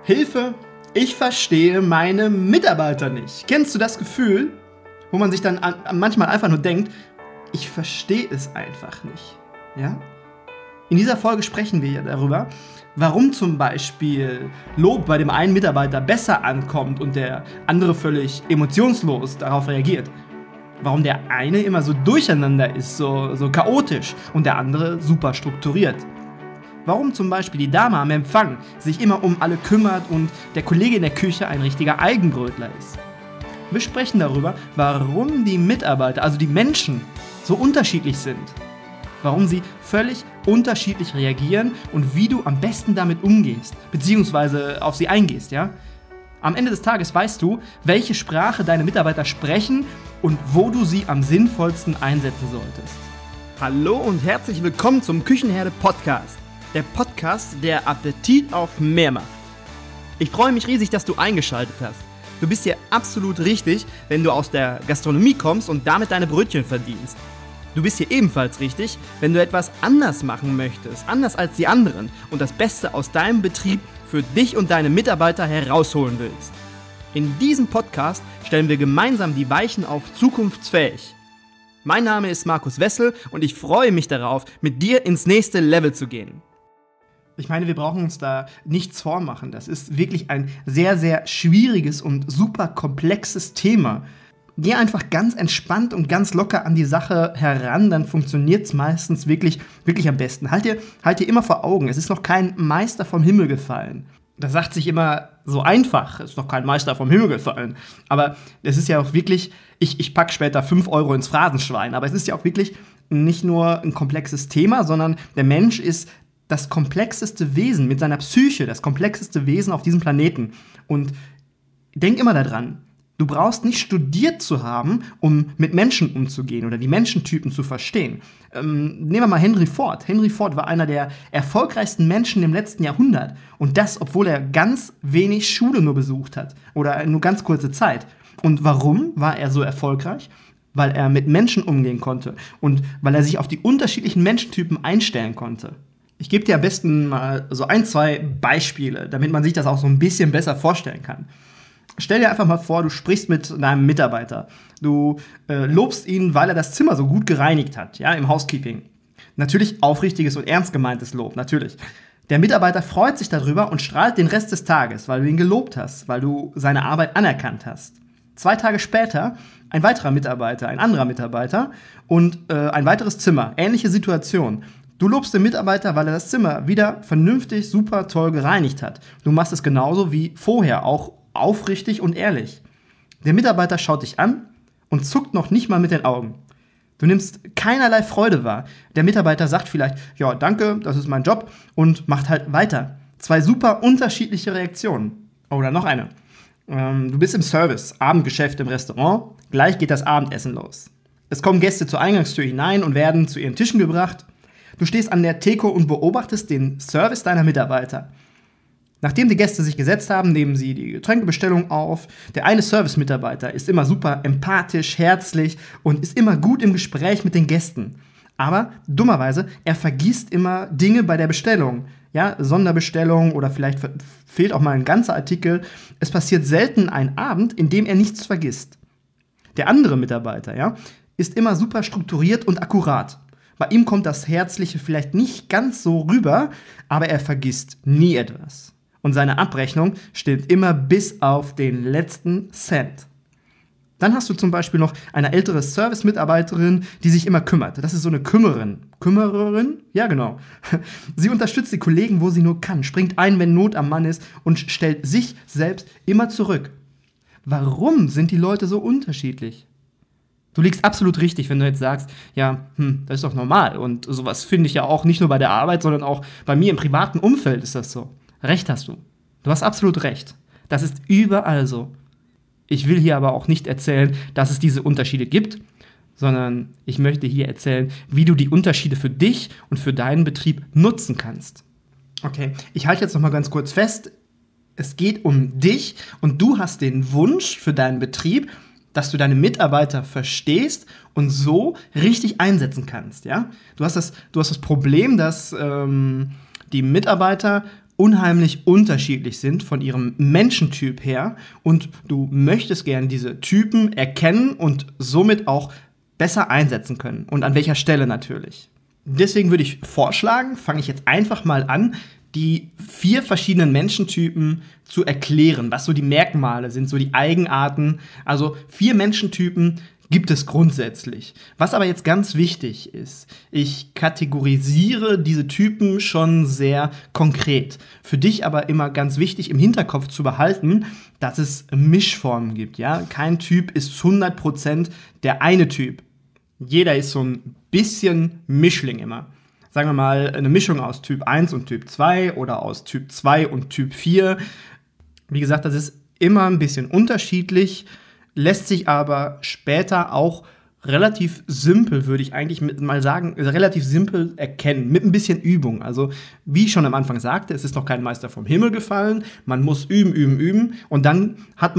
Hilfe, ich verstehe meine Mitarbeiter nicht. Kennst du das Gefühl, wo man sich dann manchmal einfach nur denkt, ich verstehe es einfach nicht, ja? In dieser Folge sprechen wir ja darüber, warum zum Beispiel Lob bei dem einen Mitarbeiter besser ankommt und der andere völlig emotionslos darauf reagiert. Warum der eine immer so durcheinander ist, so chaotisch und der andere super strukturiert. Warum zum Beispiel die Dame am Empfang sich immer um alle kümmert und der Kollege in der Küche ein richtiger Eigenbrötler ist. Wir sprechen darüber, warum die Mitarbeiter, also die Menschen, so unterschiedlich sind. Warum sie völlig unterschiedlich reagieren und wie du am besten damit umgehst, beziehungsweise auf sie eingehst, ja? Am Ende des Tages weißt du, welche Sprache deine Mitarbeiter sprechen und wo du sie am sinnvollsten einsetzen solltest. Hallo und herzlich willkommen zum Küchenherde Podcast. Der Podcast, der Appetit auf mehr macht. Ich freue mich riesig, dass du eingeschaltet hast. Du bist hier absolut richtig, wenn du aus der Gastronomie kommst und damit deine Brötchen verdienst. Du bist hier ebenfalls richtig, wenn du etwas anders machen möchtest, anders als die anderen und das Beste aus deinem Betrieb für dich und deine Mitarbeiter herausholen willst. In diesem Podcast stellen wir gemeinsam die Weichen auf zukunftsfähig. Mein Name ist Markus Wessel und ich freue mich darauf, mit dir ins nächste Level zu gehen. Ich meine, wir brauchen uns da nichts vormachen. Das ist wirklich ein sehr, sehr schwieriges und super komplexes Thema. Geh einfach ganz entspannt und ganz locker an die Sache heran, dann funktioniert es meistens wirklich, wirklich am besten. Halt dir immer vor Augen, es ist noch kein Meister vom Himmel gefallen. Das sagt sich immer so einfach, es ist noch kein Meister vom Himmel gefallen. Aber es ist ja auch wirklich, ich packe später 5 Euro ins Phrasenschwein, aber es ist ja auch wirklich nicht nur ein komplexes Thema, sondern der Mensch ist das komplexeste Wesen mit seiner Psyche, das komplexeste Wesen auf diesem Planeten. Und denk immer daran, du brauchst nicht studiert zu haben, um mit Menschen umzugehen oder die Menschentypen zu verstehen. Nehmen wir mal Henry Ford. Henry Ford war einer der erfolgreichsten Menschen im letzten Jahrhundert. Und das, obwohl er ganz wenig Schule nur besucht hat oder nur ganz kurze Zeit. Und warum war er so erfolgreich? Weil er mit Menschen umgehen konnte und weil er sich auf die unterschiedlichen Menschentypen einstellen konnte. Ich gebe dir am besten mal so 1-2 Beispiele, damit man sich das auch so ein bisschen besser vorstellen kann. Stell dir einfach mal vor, du sprichst mit deinem Mitarbeiter. Du lobst ihn, weil er das Zimmer so gut gereinigt hat, ja, im Housekeeping. Natürlich aufrichtiges und ernst gemeintes Lob, natürlich. Der Mitarbeiter freut sich darüber und strahlt den Rest des Tages, weil du ihn gelobt hast, weil du seine Arbeit anerkannt hast. 2 Tage später ein weiterer Mitarbeiter, ein anderer Mitarbeiter und ein weiteres Zimmer, ähnliche Situation. Du lobst den Mitarbeiter, weil er das Zimmer wieder vernünftig, super toll gereinigt hat. Du machst es genauso wie vorher, auch aufrichtig und ehrlich. Der Mitarbeiter schaut dich an und zuckt noch nicht mal mit den Augen. Du nimmst keinerlei Freude wahr. Der Mitarbeiter sagt vielleicht, ja, danke, das ist mein Job und macht halt weiter. 2 super unterschiedliche Reaktionen. Oder noch eine. Du bist im Service, Abendgeschäft im Restaurant, gleich geht das Abendessen los. Es kommen Gäste zur Eingangstür hinein und werden zu ihren Tischen gebracht. Du stehst an der Theke und beobachtest den Service deiner Mitarbeiter. Nachdem die Gäste sich gesetzt haben, nehmen sie die Getränkebestellung auf. Der eine Service-Mitarbeiter ist immer super empathisch, herzlich und ist immer gut im Gespräch mit den Gästen. Aber dummerweise, er vergisst immer Dinge bei der Bestellung. Ja, Sonderbestellung oder vielleicht fehlt auch mal ein ganzer Artikel. Es passiert selten ein Abend, in dem er nichts vergisst. Der andere Mitarbeiter, ja, ist immer super strukturiert und akkurat. Bei ihm kommt das Herzliche vielleicht nicht ganz so rüber, aber er vergisst nie etwas. Und seine Abrechnung stimmt immer bis auf den letzten Cent. Dann hast du zum Beispiel noch eine ältere Service-Mitarbeiterin, die sich immer kümmert. Das ist so eine Kümmererin. Kümmererin? Ja, genau. Sie unterstützt die Kollegen, wo sie nur kann, springt ein, wenn Not am Mann ist und stellt sich selbst immer zurück. Warum sind die Leute so unterschiedlich? Du liegst absolut richtig, wenn du jetzt sagst, ja, das ist doch normal. Und sowas finde ich ja auch nicht nur bei der Arbeit, sondern auch bei mir im privaten Umfeld ist das so. Recht hast du. Du hast absolut recht. Das ist überall so. Ich will hier aber auch nicht erzählen, dass es diese Unterschiede gibt, sondern ich möchte hier erzählen, wie du die Unterschiede für dich und für deinen Betrieb nutzen kannst. Okay, ich halte jetzt noch mal ganz kurz fest. Es geht um dich und du hast den Wunsch für deinen Betrieb, dass du deine Mitarbeiter verstehst und so richtig einsetzen kannst, ja? Du hast das Problem, dass die Mitarbeiter unheimlich unterschiedlich sind von ihrem Menschentyp her und du möchtest gern diese Typen erkennen und somit auch besser einsetzen können und an welcher Stelle natürlich. Deswegen würde ich vorschlagen, fange ich jetzt einfach mal an, die 4 verschiedenen Menschentypen zu erklären, was so die Merkmale sind, so die Eigenarten. Also 4 Menschentypen gibt es grundsätzlich. Was aber jetzt ganz wichtig ist, ich kategorisiere diese Typen schon sehr konkret. Für dich aber immer ganz wichtig im Hinterkopf zu behalten, dass es Mischformen gibt. Ja? Kein Typ ist 100% der eine Typ. Jeder ist so ein bisschen Mischling immer. Sagen wir mal, eine Mischung aus Typ 1 und Typ 2 oder aus Typ 2 und Typ 4. Wie gesagt, das ist immer ein bisschen unterschiedlich, lässt sich aber später auch relativ simpel, würde ich eigentlich mal sagen, relativ simpel erkennen, mit ein bisschen Übung. Also, wie ich schon am Anfang sagte, es ist noch kein Meister vom Himmel gefallen, man muss üben und dann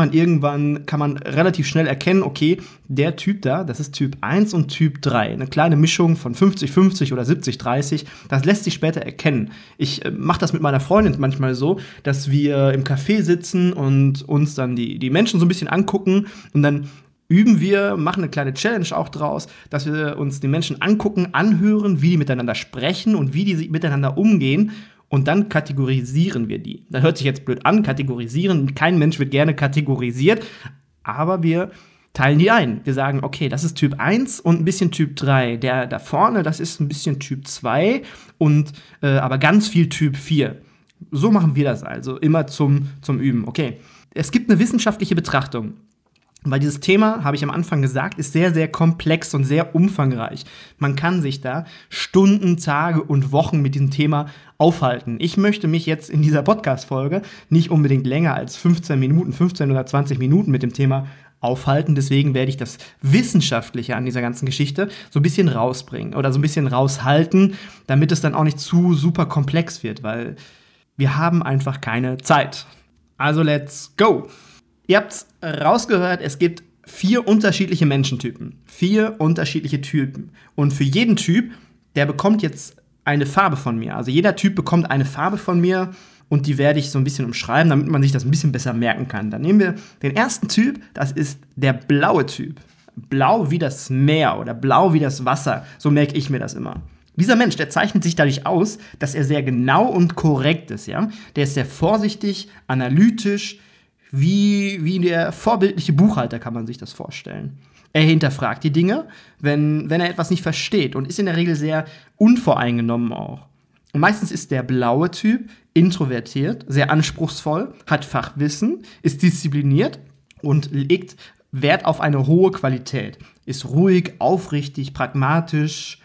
kann man relativ schnell erkennen, okay, der Typ da, das ist Typ 1 und Typ 3, eine kleine Mischung von 50-50 oder 70-30, das lässt sich später erkennen. Ich mache das mit meiner Freundin manchmal so, dass wir im Café sitzen und uns dann die Menschen so ein bisschen angucken und dann üben wir, machen eine kleine Challenge auch draus, dass wir uns die Menschen angucken, anhören, wie die miteinander sprechen und wie die miteinander umgehen und dann kategorisieren wir die. Das hört sich jetzt blöd an, kategorisieren, kein Mensch wird gerne kategorisiert, aber wir teilen die ein. Wir sagen, okay, das ist Typ 1 und ein bisschen Typ 3. Der da vorne, das ist ein bisschen Typ 2 und aber ganz viel Typ 4. So machen wir das also, immer zum Üben. Okay, es gibt eine wissenschaftliche Betrachtung. Weil dieses Thema, habe ich am Anfang gesagt, ist sehr, sehr komplex und sehr umfangreich. Man kann sich da Stunden, Tage und Wochen mit diesem Thema aufhalten. Ich möchte mich jetzt in dieser Podcast-Folge nicht unbedingt länger als 15 oder 20 Minuten mit dem Thema aufhalten. Deswegen werde ich das Wissenschaftliche an dieser ganzen Geschichte so ein bisschen rausbringen oder so ein bisschen raushalten, damit es dann auch nicht zu super komplex wird, weil wir haben einfach keine Zeit. Also let's go! Ihr habt's rausgehört, es gibt 4 unterschiedliche Menschentypen. 4 unterschiedliche Typen. Und für jeden Typ, der bekommt jetzt eine Farbe von mir. Also jeder Typ bekommt eine Farbe von mir und die werde ich so ein bisschen umschreiben, damit man sich das ein bisschen besser merken kann. Dann nehmen wir den ersten Typ, das ist der blaue Typ. Blau wie das Meer oder blau wie das Wasser, so merke ich mir das immer. Dieser Mensch, der zeichnet sich dadurch aus, dass er sehr genau und korrekt ist. Ja? Der ist sehr vorsichtig, analytisch, wie der vorbildliche Buchhalter kann man sich das vorstellen. Er hinterfragt die Dinge, wenn er etwas nicht versteht und ist in der Regel sehr unvoreingenommen auch. Und meistens ist der blaue Typ introvertiert, sehr anspruchsvoll, hat Fachwissen, ist diszipliniert und legt Wert auf eine hohe Qualität. Ist ruhig, aufrichtig, pragmatisch,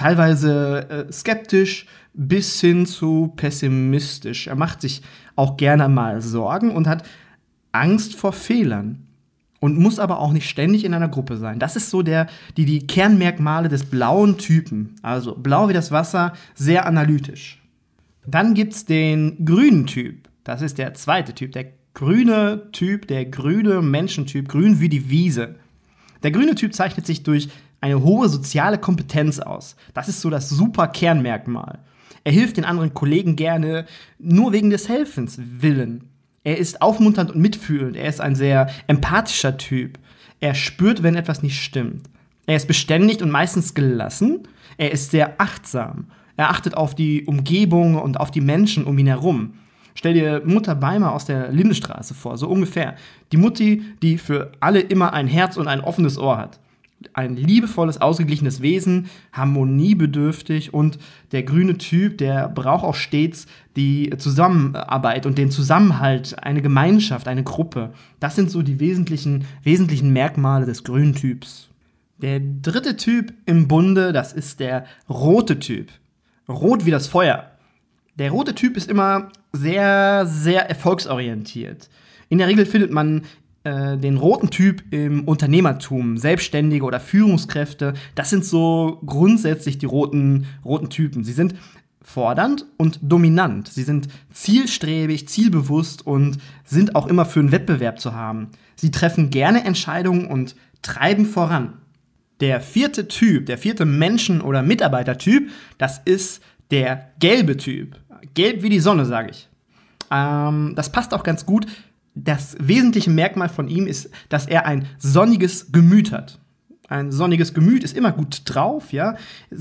teilweise skeptisch bis hin zu pessimistisch. Er macht sich auch gerne mal Sorgen und hat Angst vor Fehlern und muss aber auch nicht ständig in einer Gruppe sein. Das ist so die Kernmerkmale des blauen Typen. Also blau wie das Wasser, sehr analytisch. Dann gibt's den grünen Typ. Das ist der zweite Typ, der grüne Typ, der grüne Menschentyp, grün wie die Wiese. Der grüne Typ zeichnet sich durch eine hohe soziale Kompetenz aus. Das ist so das super Kernmerkmal. Er hilft den anderen Kollegen gerne, nur wegen des Helfens willen. Er ist aufmunternd und mitfühlend. Er ist ein sehr empathischer Typ. Er spürt, wenn etwas nicht stimmt. Er ist beständig und meistens gelassen. Er ist sehr achtsam. Er achtet auf die Umgebung und auf die Menschen um ihn herum. Stell dir Mutter Beimer aus der Lindenstraße vor, so ungefähr. Die Mutti, die für alle immer ein Herz und ein offenes Ohr hat. Ein liebevolles, ausgeglichenes Wesen, harmoniebedürftig und der grüne Typ, der braucht auch stets die Zusammenarbeit und den Zusammenhalt, eine Gemeinschaft, eine Gruppe. Das sind so die wesentlichen Merkmale des grünen Typs. Der dritte Typ im Bunde, das ist der rote Typ. Rot wie das Feuer. Der rote Typ ist immer sehr, sehr erfolgsorientiert. In der Regel findet man den roten Typ im Unternehmertum, Selbstständige oder Führungskräfte, das sind so grundsätzlich die roten Typen. Sie sind fordernd und dominant. Sie sind zielstrebig, zielbewusst und sind auch immer für einen Wettbewerb zu haben. Sie treffen gerne Entscheidungen und treiben voran. Der vierte Menschen- oder Mitarbeitertyp, das ist der gelbe Typ. Gelb wie die Sonne, sage ich. Das passt auch ganz gut. Das wesentliche Merkmal von ihm ist, dass er ein sonniges Gemüt hat. Ein sonniges Gemüt ist immer gut drauf, ja.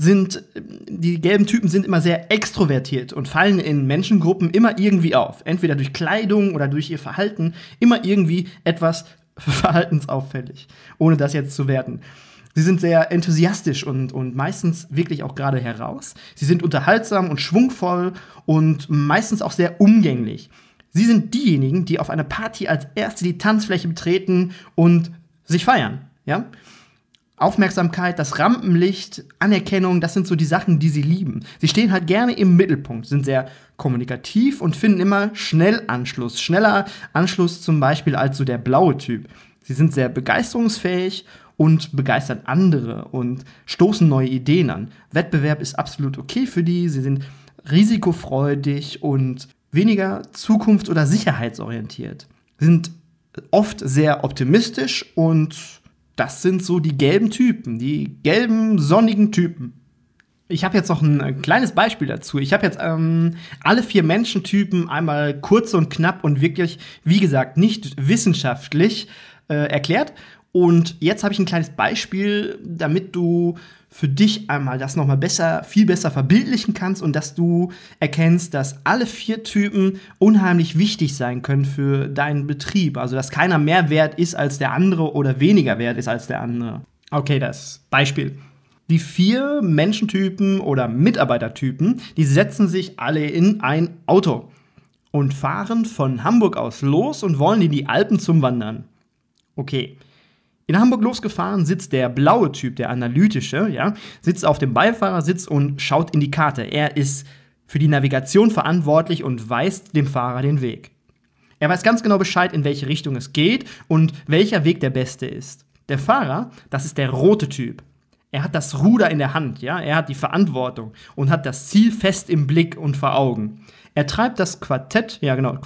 Die gelben Typen sind immer sehr extrovertiert und fallen in Menschengruppen immer irgendwie auf. Entweder durch Kleidung oder durch ihr Verhalten, immer irgendwie etwas verhaltensauffällig, ohne das jetzt zu werten. Sie sind sehr enthusiastisch und meistens wirklich auch gerade heraus. Sie sind unterhaltsam und schwungvoll und meistens auch sehr umgänglich. Sie sind diejenigen, die auf einer Party als Erste die Tanzfläche betreten und sich feiern, ja. Aufmerksamkeit, das Rampenlicht, Anerkennung, das sind so die Sachen, die sie lieben. Sie stehen halt gerne im Mittelpunkt, sind sehr kommunikativ und finden immer schnell Anschluss. Schneller Anschluss zum Beispiel als so der blaue Typ. Sie sind sehr begeisterungsfähig und begeistern andere und stoßen neue Ideen an. Wettbewerb ist absolut okay für die. Sie sind risikofreudig und weniger zukunfts- oder sicherheitsorientiert. Sie sind oft sehr optimistisch und das sind so die gelben Typen, die gelben, sonnigen Typen. Ich habe jetzt noch ein kleines Beispiel dazu. Ich habe jetzt alle 4 Menschentypen einmal kurz und knapp und wirklich, wie gesagt, nicht wissenschaftlich erklärt. Und jetzt habe ich ein kleines Beispiel, damit du für dich einmal das nochmal viel besser verbildlichen kannst und dass du erkennst, dass alle 4 Typen unheimlich wichtig sein können für deinen Betrieb. Also, dass keiner mehr wert ist als der andere oder weniger wert ist als der andere. Okay, das Beispiel. Die 4 Menschentypen oder Mitarbeitertypen, die setzen sich alle in ein Auto und fahren von Hamburg aus los und wollen in die Alpen zum Wandern. Okay. In Hamburg losgefahren sitzt der blaue Typ, der analytische, ja, sitzt auf dem Beifahrersitz und schaut in die Karte. Er ist für die Navigation verantwortlich und weist dem Fahrer den Weg. Er weiß ganz genau Bescheid, in welche Richtung es geht und welcher Weg der beste ist. Der Fahrer, das ist der rote Typ. Er hat das Ruder in der Hand, ja, er hat die Verantwortung und hat das Ziel fest im Blick und vor Augen. Er treibt das Quartett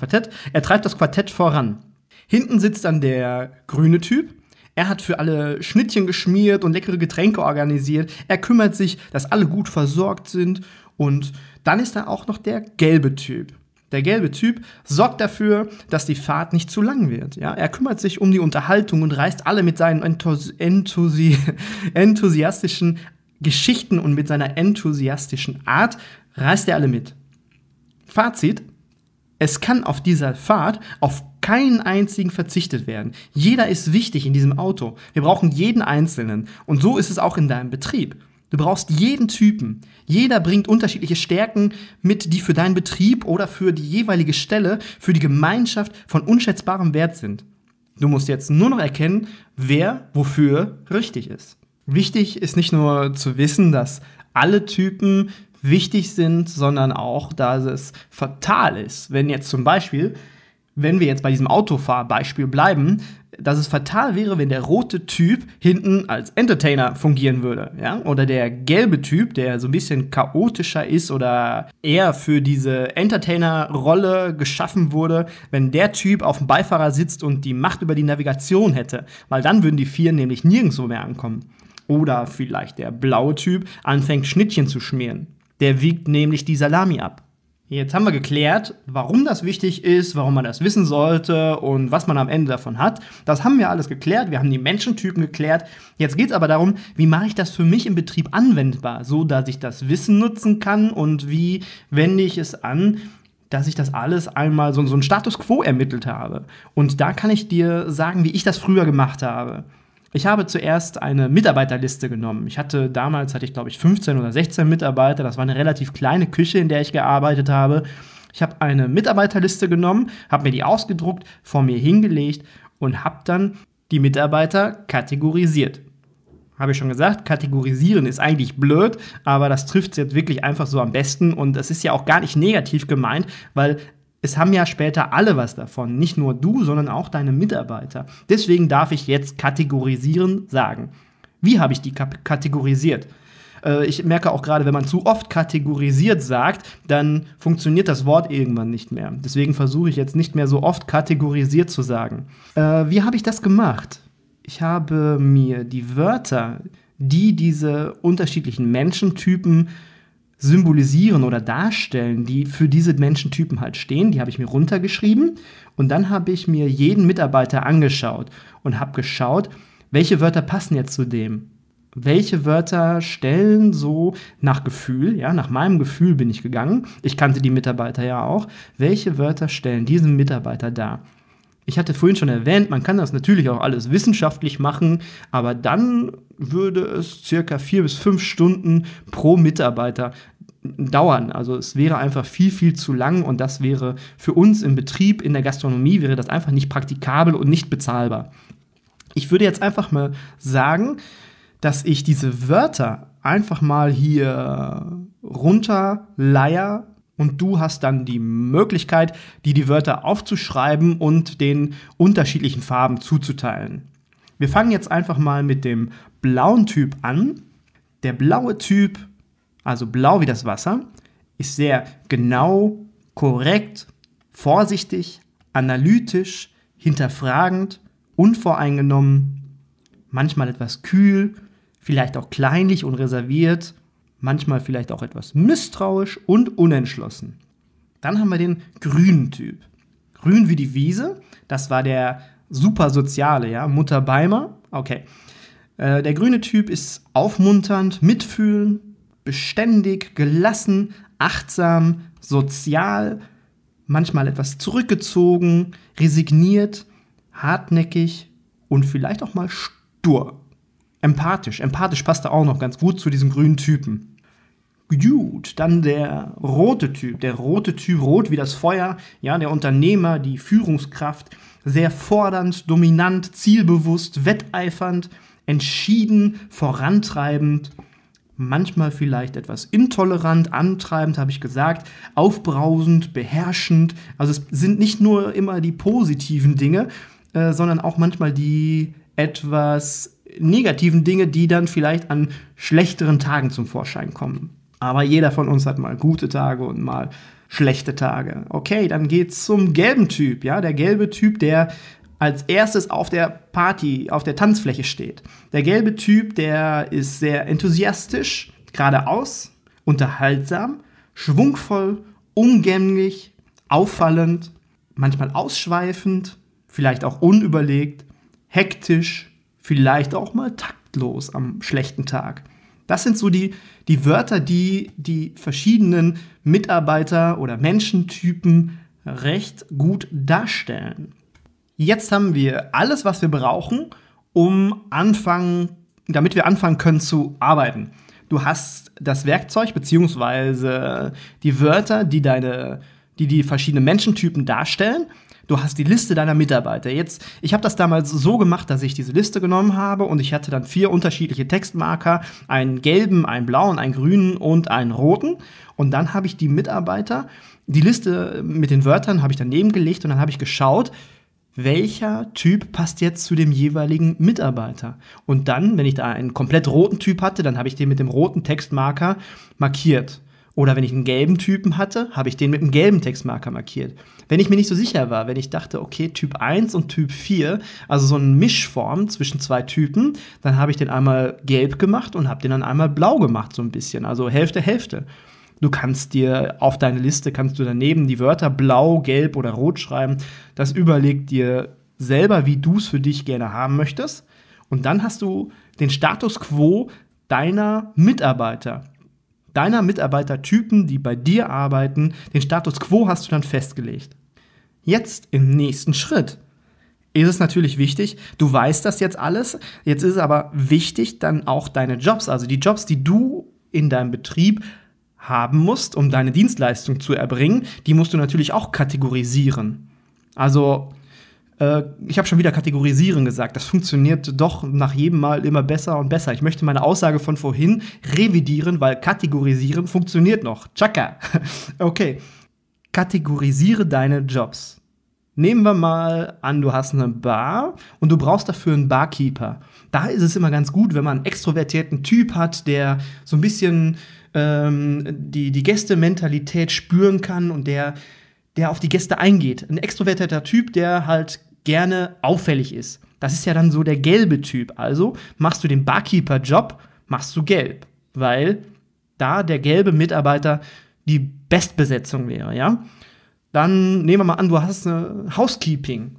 voran. Hinten sitzt dann der grüne Typ. Er hat für alle Schnittchen geschmiert und leckere Getränke organisiert. Er kümmert sich, dass alle gut versorgt sind. Und dann ist da auch noch der gelbe Typ. Der gelbe Typ sorgt dafür, dass die Fahrt nicht zu lang wird. Ja? Er kümmert sich um die Unterhaltung und reißt alle mit seinen enthusiastischen Geschichten und mit seiner enthusiastischen Art, reißt er alle mit. Fazit: Es kann auf dieser Fahrt auf keinen einzigen verzichtet werden. Jeder ist wichtig in diesem Auto. Wir brauchen jeden Einzelnen. Und so ist es auch in deinem Betrieb. Du brauchst jeden Typen. Jeder bringt unterschiedliche Stärken mit, die für deinen Betrieb oder für die jeweilige Stelle, für die Gemeinschaft von unschätzbarem Wert sind. Du musst jetzt nur noch erkennen, wer wofür richtig ist. Wichtig ist nicht nur zu wissen, dass alle Typen wichtig sind, sondern auch, dass es fatal ist. Wenn wir jetzt bei diesem Autofahrbeispiel bleiben, dass es fatal wäre, wenn der rote Typ hinten als Entertainer fungieren würde, ja? Oder der gelbe Typ, der so ein bisschen chaotischer ist oder eher für diese Entertainer-Rolle geschaffen wurde, wenn der Typ auf dem Beifahrer sitzt und die Macht über die Navigation hätte, weil dann würden die 4 nämlich nirgendwo mehr ankommen. Oder vielleicht der blaue Typ anfängt Schnittchen zu schmieren. Der wiegt nämlich die Salami ab. Jetzt haben wir geklärt, warum das wichtig ist, warum man das wissen sollte und was man am Ende davon hat. Das haben wir alles geklärt, wir haben die Menschentypen geklärt. Jetzt geht es aber darum, wie mache ich das für mich im Betrieb anwendbar, so dass ich das Wissen nutzen kann und wie wende ich es an, dass ich das alles einmal so einen Status Quo ermittelt habe. Und da kann ich dir sagen, wie ich das früher gemacht habe. Ich habe zuerst eine Mitarbeiterliste genommen. Damals hatte ich, glaube ich, 15 oder 16 Mitarbeiter. Das war eine relativ kleine Küche, in der ich gearbeitet habe. Ich habe eine Mitarbeiterliste genommen, habe mir die ausgedruckt, vor mir hingelegt und habe dann die Mitarbeiter kategorisiert. Habe ich schon gesagt, kategorisieren ist eigentlich blöd, aber das trifft es jetzt wirklich einfach so am besten. Und es ist ja auch gar nicht negativ gemeint, weil es haben ja später alle was davon. Nicht nur du, sondern auch deine Mitarbeiter. Deswegen darf ich jetzt kategorisieren sagen. Wie habe ich die kategorisiert? Ich merke auch gerade, wenn man zu oft kategorisiert sagt, dann funktioniert das Wort irgendwann nicht mehr. Deswegen versuche ich jetzt nicht mehr so oft kategorisiert zu sagen. Wie habe ich das gemacht? Ich habe mir die Wörter, die diese unterschiedlichen Menschentypen symbolisieren oder darstellen, die für diese Menschentypen halt stehen. Die habe ich mir runtergeschrieben und dann habe ich mir jeden Mitarbeiter angeschaut und habe geschaut, welche Wörter passen jetzt zu dem. Welche Wörter stellen so nach Gefühl, ja, nach meinem Gefühl bin ich gegangen. Ich kannte die Mitarbeiter ja auch. Welche Wörter stellen diesen Mitarbeiter dar? Ich hatte vorhin schon erwähnt, man kann das natürlich auch alles wissenschaftlich machen, aber dann würde es circa 4 bis 5 Stunden pro Mitarbeiter dauern. Also es wäre einfach viel, viel zu lang und das wäre für uns im Betrieb, in der Gastronomie, wäre das einfach nicht praktikabel und nicht bezahlbar. Ich würde jetzt einfach mal sagen, dass ich diese Wörter einfach mal hier runterleier und du hast dann die Möglichkeit, die Wörter aufzuschreiben und den unterschiedlichen Farben zuzuteilen. Wir fangen jetzt einfach mal mit dem blauen Typ an. Der blaue Typ, also blau wie das Wasser, ist sehr genau, korrekt, vorsichtig, analytisch, hinterfragend, unvoreingenommen, manchmal etwas kühl, vielleicht auch kleinlich und reserviert, manchmal vielleicht auch etwas misstrauisch und unentschlossen. Dann haben wir den grünen Typ. Grün wie die Wiese, das war der super soziale, ja, Mutter Beimer. Okay. Der grüne Typ ist aufmunternd, mitfühlend, beständig, gelassen, achtsam, sozial, manchmal etwas zurückgezogen, resigniert, hartnäckig und vielleicht auch mal stur. Empathisch passt da auch noch ganz gut zu diesem grünen Typen. Gut, dann der rote Typ, rot wie das Feuer, ja, der Unternehmer, die Führungskraft, sehr fordernd, dominant, zielbewusst, wetteifernd, entschieden, vorantreibend, manchmal vielleicht etwas intolerant, antreibend, habe ich gesagt, aufbrausend, beherrschend. Also es sind nicht nur immer die positiven Dinge, sondern auch manchmal die etwas negativen Dinge, die dann vielleicht an schlechteren Tagen zum Vorschein kommen. Aber jeder von uns hat mal gute Tage und mal schlechte Tage. Okay, dann geht's zum gelben Typ, ja, der gelbe Typ, der als erstes auf der Party, auf der Tanzfläche steht. Der gelbe Typ, der ist sehr enthusiastisch, geradeaus, unterhaltsam, schwungvoll, umgänglich, auffallend, manchmal ausschweifend, vielleicht auch unüberlegt, hektisch, vielleicht auch mal taktlos am schlechten Tag. Das sind so die Wörter, die verschiedenen Mitarbeiter oder Menschentypen recht gut darstellen. Jetzt haben wir alles, was wir brauchen, damit wir anfangen können zu arbeiten. Du hast das Werkzeug bzw. die Wörter, die verschiedenen Menschentypen darstellen. Du hast die Liste deiner Mitarbeiter. Ich habe das damals so gemacht, dass ich diese Liste genommen habe und ich hatte dann 4 unterschiedliche Textmarker, einen gelben, einen blauen, einen grünen und einen roten. Und dann habe ich die Mitarbeiter, die Liste mit den Wörtern habe ich daneben gelegt und dann habe ich geschaut, welcher Typ passt jetzt zu dem jeweiligen Mitarbeiter. Und dann, wenn ich da einen komplett roten Typ hatte, dann habe ich den mit dem roten Textmarker markiert. Oder wenn ich einen gelben Typen hatte, habe ich den mit einem gelben Textmarker markiert. Wenn ich mir nicht so sicher war, wenn ich dachte, okay, Typ 1 und Typ 4, also so eine Mischform zwischen 2 Typen, dann habe ich den einmal gelb gemacht und habe den dann einmal blau gemacht, so ein bisschen. Also Hälfte, Hälfte. Du kannst dir auf deine Liste, daneben die Wörter blau, gelb oder rot schreiben. Das überlegt dir selber, wie du es für dich gerne haben möchtest. Und dann hast du den Status quo deiner Mitarbeiter. Deiner Mitarbeitertypen, die bei dir arbeiten, den Status quo hast du dann festgelegt. Jetzt im nächsten Schritt ist es natürlich wichtig, du weißt das jetzt alles, jetzt ist es aber wichtig, dann auch deine Jobs, also die Jobs, die du in deinem Betrieb haben musst, um deine Dienstleistung zu erbringen, die musst du natürlich auch kategorisieren. Also ich habe schon wieder kategorisieren gesagt, das funktioniert doch nach jedem Mal immer besser und besser. Ich möchte meine Aussage von vorhin revidieren, weil kategorisieren funktioniert noch. Tschakka. Okay, kategorisiere deine Jobs. Nehmen wir mal an, du hast eine Bar und du brauchst dafür einen Barkeeper. Da ist es immer ganz gut, wenn man einen extrovertierten Typ hat, der so ein bisschen die Gästementalität spüren kann und der auf die Gäste eingeht. Ein extrovertierter Typ, der halt gerne auffällig ist. Das ist ja dann so der gelbe Typ. Also machst du den Barkeeper-Job, machst du gelb, weil da der gelbe Mitarbeiter die Bestbesetzung wäre, ja? Dann nehmen wir mal an, du hast eine Housekeeping,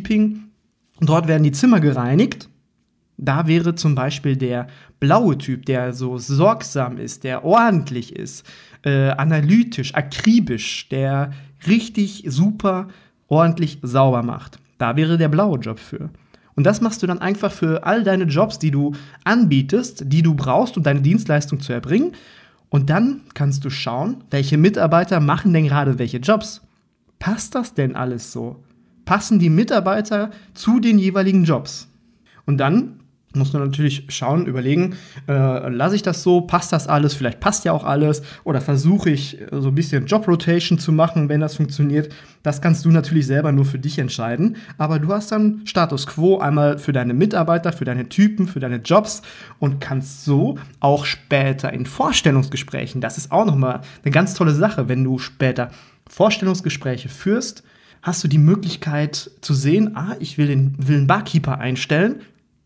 und dort werden die Zimmer gereinigt. Da wäre zum Beispiel der blaue Typ, der so sorgsam ist, der ordentlich ist, analytisch, akribisch, der richtig super ordentlich sauber macht. Da wäre der blaue Job für. Und das machst du dann einfach für all deine Jobs, die du anbietest, die du brauchst, um deine Dienstleistung zu erbringen. Und dann kannst du schauen, welche Mitarbeiter machen denn gerade welche Jobs. Passt das denn alles so? Passen die Mitarbeiter zu den jeweiligen Jobs? Und dann musst du natürlich schauen, überlegen, lasse ich das so, passt das alles, vielleicht passt ja auch alles, oder versuche ich so ein bisschen Job-Rotation zu machen, wenn das funktioniert. Das kannst du natürlich selber nur für dich entscheiden, aber du hast dann Status Quo einmal für deine Mitarbeiter, für deine Typen, für deine Jobs und kannst so auch später in Vorstellungsgesprächen, das ist auch nochmal eine ganz tolle Sache, wenn du später Vorstellungsgespräche führst, hast du die Möglichkeit zu sehen, ich will einen Barkeeper einstellen.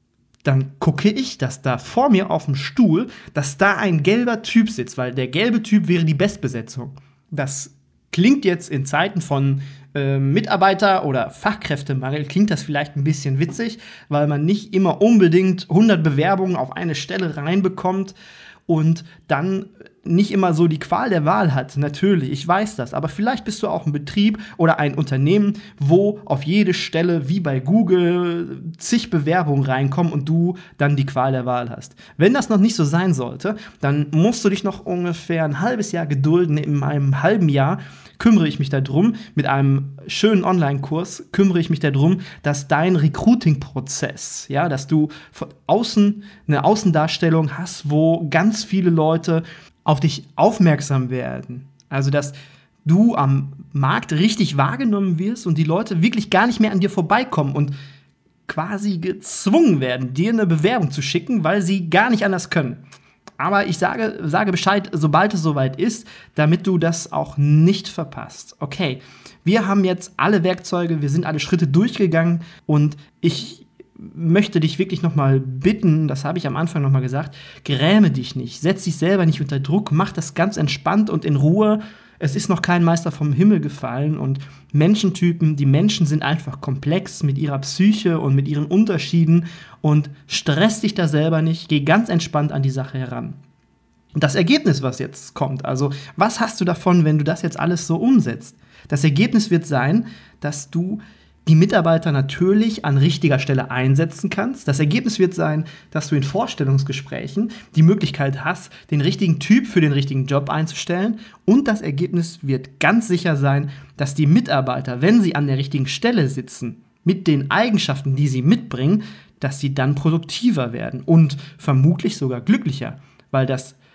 Dann gucke ich, dass da vor mir auf dem Stuhl, dass da ein gelber Typ sitzt, weil der gelbe Typ wäre die Bestbesetzung. Das klingt jetzt in Zeiten von Mitarbeiter- oder Fachkräftemangel, klingt das vielleicht ein bisschen witzig, weil man nicht immer unbedingt 100 Bewerbungen auf eine Stelle reinbekommt und dann nicht immer so die Qual der Wahl hat. Natürlich, ich weiß das. Aber vielleicht bist du auch ein Betrieb oder ein Unternehmen, wo auf jede Stelle, wie bei Google, zig Bewerbungen reinkommen und du dann die Qual der Wahl hast. Wenn das noch nicht so sein sollte, dann musst du dich noch ungefähr ein halbes Jahr gedulden. In einem halben Jahr kümmere ich mich darum, mit einem schönen Online-Kurs kümmere ich mich darum, dass dein Recruiting-Prozess, ja, dass du von außen eine Außendarstellung hast, wo ganz viele Leute auf dich aufmerksam werden. Also, dass du am Markt richtig wahrgenommen wirst und die Leute wirklich gar nicht mehr an dir vorbeikommen und quasi gezwungen werden, dir eine Bewerbung zu schicken, weil sie gar nicht anders können. Aber ich sage Bescheid, sobald es soweit ist, damit du das auch nicht verpasst. Okay, wir haben jetzt alle Werkzeuge, wir sind alle Schritte durchgegangen und ich möchte dich wirklich noch mal bitten, das habe ich am Anfang noch mal gesagt, gräme dich nicht, setz dich selber nicht unter Druck, mach das ganz entspannt und in Ruhe. Es ist noch kein Meister vom Himmel gefallen und Menschentypen, die Menschen sind einfach komplex mit ihrer Psyche und mit ihren Unterschieden und stress dich da selber nicht, geh ganz entspannt an die Sache heran. Das Ergebnis, was jetzt kommt, also was hast du davon, wenn du das jetzt alles so umsetzt? Das Ergebnis wird sein, dass du die Mitarbeiter natürlich an richtiger Stelle einsetzen kannst. Das Ergebnis wird sein, dass du in Vorstellungsgesprächen die Möglichkeit hast, den richtigen Typ für den richtigen Job einzustellen. Und das Ergebnis wird ganz sicher sein, dass die Mitarbeiter, wenn sie an der richtigen Stelle sitzen, mit den Eigenschaften, die sie mitbringen, dass sie dann produktiver werden und vermutlich sogar glücklicher, weil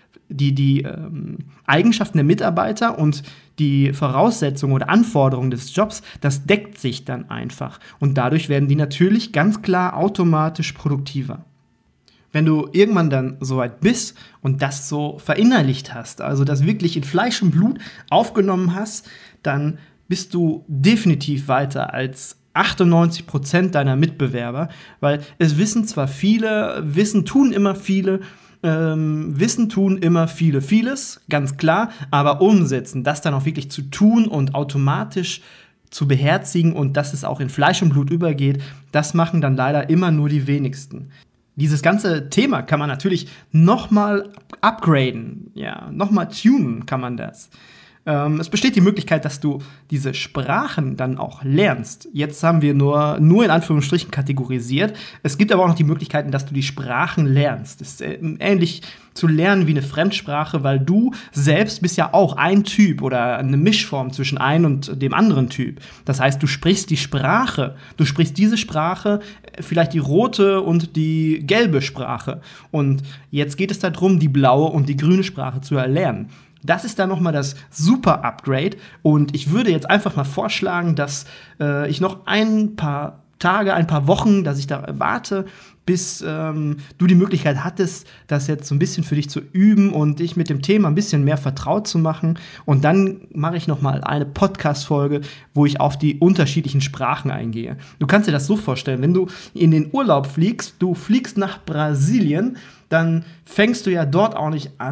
die Eigenschaften der Mitarbeiter und die Voraussetzungen oder Anforderungen des Jobs, das deckt sich dann einfach. Und dadurch werden die natürlich ganz klar automatisch produktiver. Wenn du irgendwann dann soweit bist und das so verinnerlicht hast, also das wirklich in Fleisch und Blut aufgenommen hast, dann bist du definitiv weiter als 98% deiner Mitbewerber, weil es wissen zwar viele, Wissen tun immer viele, vieles, ganz klar, aber umsetzen, das dann auch wirklich zu tun und automatisch zu beherzigen und dass es auch in Fleisch und Blut übergeht, das machen dann leider immer nur die wenigsten. Dieses ganze Thema kann man natürlich nochmal upgraden, ja, nochmal tunen kann man das. Es besteht die Möglichkeit, dass du diese Sprachen dann auch lernst. Jetzt haben wir nur in Anführungsstrichen kategorisiert. Es gibt aber auch noch die Möglichkeiten, dass du die Sprachen lernst. Das ist ähnlich zu lernen wie eine Fremdsprache, weil du selbst bist ja auch ein Typ oder eine Mischform zwischen einem und dem anderen Typ. Das heißt, du sprichst die Sprache. Du sprichst diese Sprache, vielleicht die rote und die gelbe Sprache. Und jetzt geht es darum, die blaue und die grüne Sprache zu erlernen. Das ist dann nochmal das super Upgrade und ich würde jetzt einfach mal vorschlagen, dass ich noch ein paar Tage, ein paar Wochen, dass ich da warte, bis du die Möglichkeit hattest, das jetzt so ein bisschen für dich zu üben und dich mit dem Thema ein bisschen mehr vertraut zu machen. Und dann mache ich noch mal eine Podcast-Folge, wo ich auf die unterschiedlichen Sprachen eingehe. Du kannst dir das so vorstellen, wenn du in den Urlaub fliegst, du fliegst nach Brasilien, dann fängst du ja dort auch nicht an,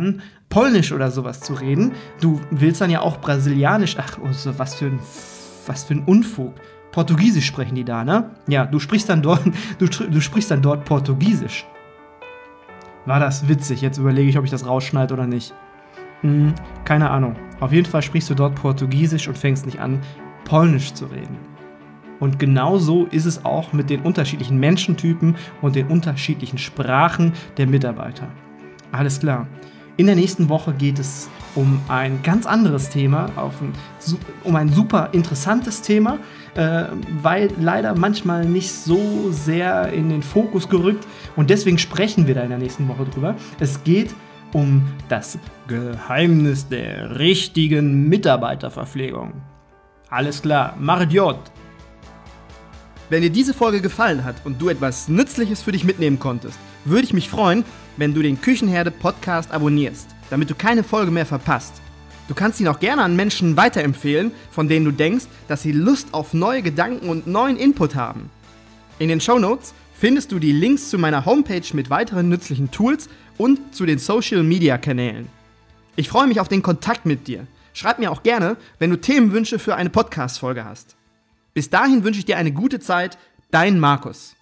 Polnisch oder sowas zu reden. Du willst dann ja auch Brasilianisch. Ach, was für ein Unfug. Portugiesisch sprechen die da, ne? Ja, du sprichst dann dort Portugiesisch. War das witzig? Jetzt überlege ich, ob ich das rausschneide oder nicht. Keine Ahnung. Auf jeden Fall sprichst du dort Portugiesisch und fängst nicht an, Polnisch zu reden. Und genau so ist es auch mit den unterschiedlichen Menschentypen und den unterschiedlichen Sprachen der Mitarbeiter. Alles klar. In der nächsten Woche geht es um ein ganz anderes Thema, um ein super interessantes Thema, weil leider manchmal nicht so sehr in den Fokus gerückt, und deswegen sprechen wir da in der nächsten Woche drüber. Es geht um das Geheimnis der richtigen Mitarbeiterverpflegung. Alles klar, Mardiot! Wenn dir diese Folge gefallen hat und du etwas Nützliches für dich mitnehmen konntest, würde ich mich freuen, wenn du den Küchenherde-Podcast abonnierst, damit du keine Folge mehr verpasst. Du kannst ihn auch gerne an Menschen weiterempfehlen, von denen du denkst, dass sie Lust auf neue Gedanken und neuen Input haben. In den Shownotes findest du die Links zu meiner Homepage mit weiteren nützlichen Tools und zu den Social-Media-Kanälen. Ich freue mich auf den Kontakt mit dir. Schreib mir auch gerne, wenn du Themenwünsche für eine Podcast-Folge hast. Bis dahin wünsche ich dir eine gute Zeit, dein Markus.